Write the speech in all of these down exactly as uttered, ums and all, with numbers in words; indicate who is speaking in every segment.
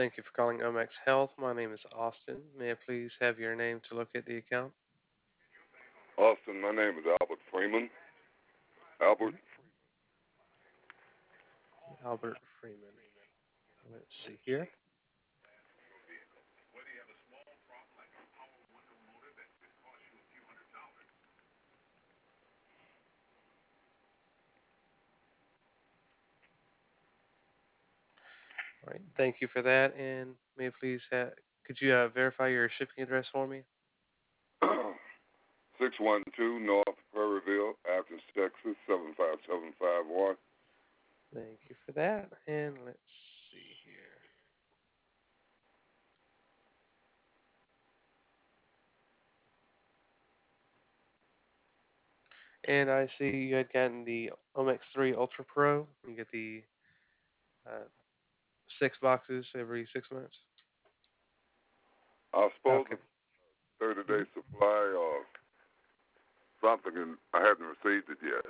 Speaker 1: Thank you for calling Omex Health. My name is Austin. May I please have your name to locate the account?
Speaker 2: Austin, my name is Albert Freeman. Albert,
Speaker 1: Mhm. Albert Freeman. Let's see here. All right. Thank you for that. And may I please have, could you uh, verify your shipping address for me?
Speaker 2: six one two North Prairieville, Athens, Texas, seven five seven five one.
Speaker 1: Thank you for that. And let's see here. And I see you had gotten the Omex three Ultra Pro. You get the uh, six boxes every six months.
Speaker 2: I was supposed
Speaker 1: Okay.
Speaker 2: to thirty
Speaker 1: hmm
Speaker 2: day supply or something, and I haven't received it yet.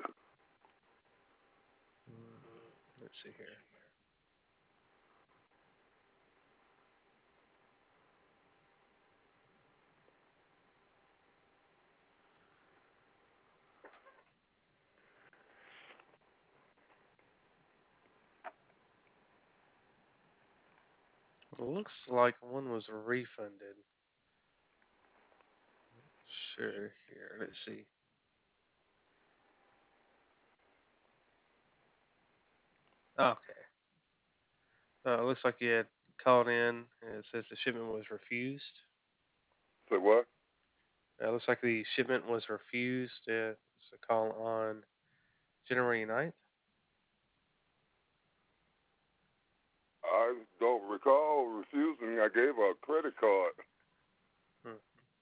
Speaker 1: Mm, let's see here. It looks like one was refunded. Sure, here, let's see. Okay. Uh, it looks like you had called in and it says the shipment was refused.
Speaker 2: Say what?
Speaker 1: Uh, it looks like the shipment was refused. Uh, it's a call on January ninth.
Speaker 2: I don't recall refusing. I gave her a credit card.
Speaker 1: Hmm.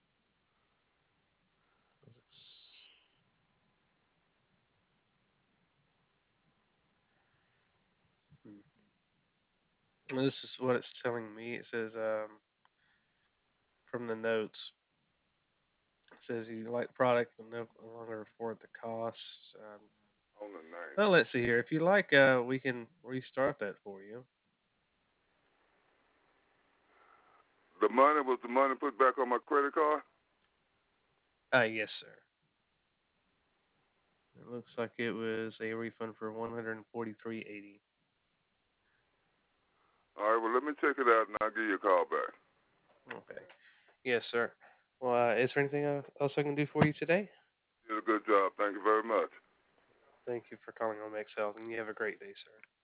Speaker 1: Hmm. Well, this is what it's telling me. It says um, from the notes, it says you like the product and no no longer afford the costs. Um,
Speaker 2: On the ninth.
Speaker 1: well, let's see here. If you like, uh, we can restart that for you.
Speaker 2: The money was the money put back on my credit card?
Speaker 1: Uh, yes, sir. It looks like it was a refund for one hundred and forty-three eighty.
Speaker 2: All right, well, let me check it out, and I'll give you a call back.
Speaker 1: Okay. Yes, sir. Well, uh, is there anything uh, else I can do for you today?
Speaker 2: You did a good job. Thank you very much.
Speaker 1: Thank you for calling Home Health, and you have a great day, sir.